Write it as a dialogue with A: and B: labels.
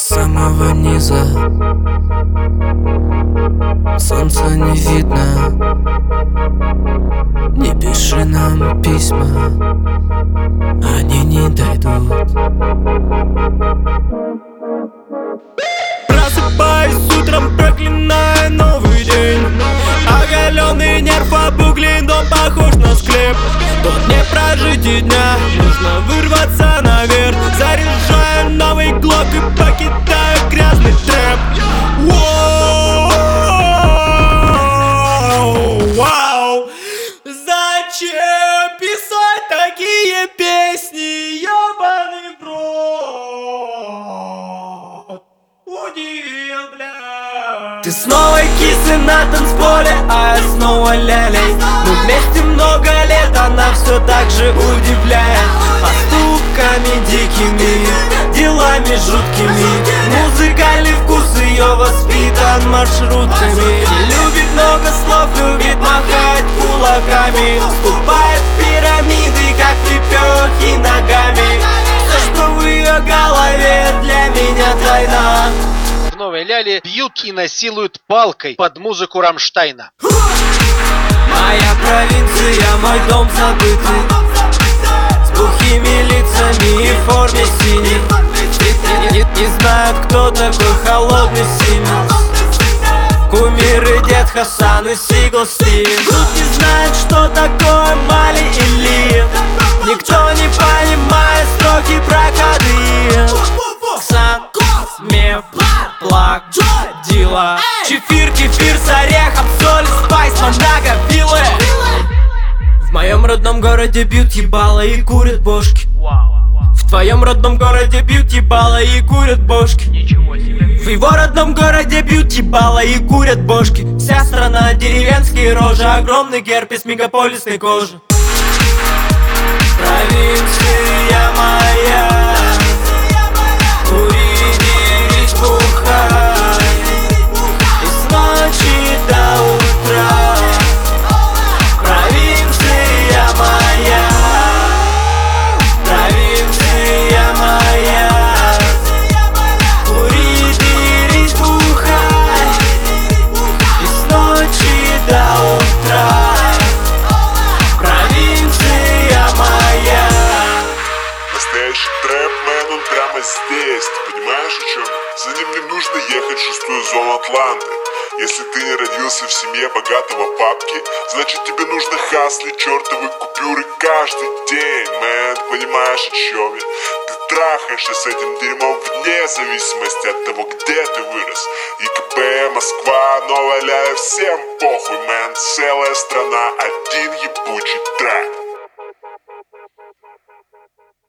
A: самого низа. Солнца не видно. Не пиши нам письма, они не дойдут.
B: Просыпаюсь утром, проклиная новый день. Оголенный нерв обуглен, дом похож на склеп. Тут не прожить и дня, нужно вырваться наверх. Заряжаю новый глок и покидаю грязный трэп. Вау! Зачем писать такие песни, ёбаный в рот? Удивил, бля. Ты снова кисы на танцполе, а я снова лялей. Мы вместе много лет, она все так же удивляет. Поступками дикими, делами жуткими. Музыкальный вкус ее воспитан маршрутками. Любит много слов, любит махать кулаками. Вступает в пирамиды, как лепехи ногами. Все, что в ее голове, для меня тайна.
C: В Новой Ляле бьют и насилуют палкой под музыку Рамштайна.
B: Моя провинция, мой дом забытый, с глухими лицами и в форме синей. Не знают, кто такой холодный Сименс. Кумир и дед Хасан и Сигл Стивен. Тут не знают, что такое Мали и Лив. Никто не понимает строки про кадыр. Ксан, меф, плак, дила. Чефир, кефир с орехом, соль, спайс, мандаго, вилы. В моем родном городе бьют ебало и курят бошки. В твоем родном городе бьют ебало и курят бошки. В его родном городе бьют ебало и курят бошки. Вся страна деревенские рожи, огромный герпес мегаполисной кожи. Провинция моя, кури, дерись, бухай, и с ночи до утра. Провинция моя, провинция моя, кури, дерись, бухай, и с ночи до утра. Провинция моя.
D: Настоящий трэп-мен, он прямо здесь. Ты понимаешь, о чем? За ним не нужно ехать в 6-ю зону Атланты. Если ты не родился в семье богатого папки, значит тебе нужно хаслить чертовы купюры каждый день, мэн. Ты понимаешь, о чем я? Ты трахаешься с этим дерьмом вне зависимости от того, где ты вырос. ИКП, Москва, Новая Ляля, всем похуй, мэн. Целая страна, один ебучий